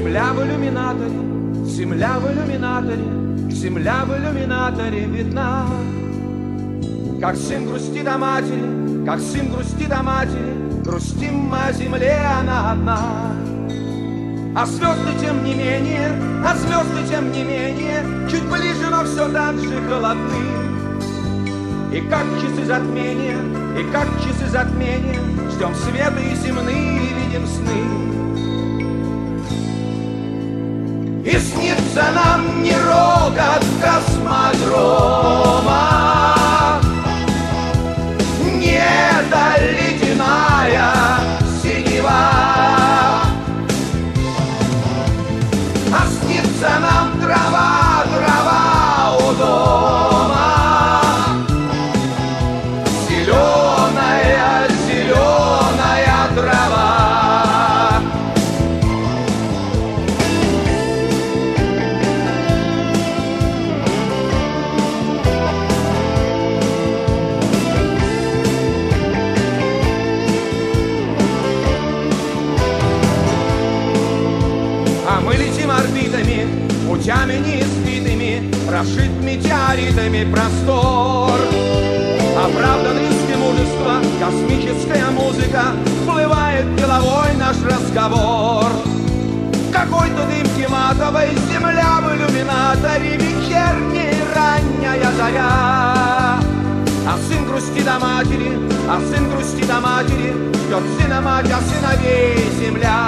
Земля в иллюминаторе, земля в иллюминаторе, земля в иллюминаторе видна. Как сын грустит о матери, как сын грустит о матери, грустим мы о земле, она одна. А звезды тем не менее, а звезды тем не менее, чуть ближе, но все так же холодны. И как часы затмения, и как часы затмения, ждем света и земные, и видим сны. И снится нам не рокот космодрома, не эта ледяная синева, а снится нам трава, трава у дома, зеленая, зеленая трава. А мы летим орбитами, путями неизвитыми, прошит метеоритами простор. Оправдан риски мужества, космическая музыка, всплывает деловой наш разговор. Какой-то дымки матовой, земля в иллюминаторе, вечерняя ранняя заря. А сын грустит о матери, а сын грустит о матери, ждет сына мать, а сыновей земля.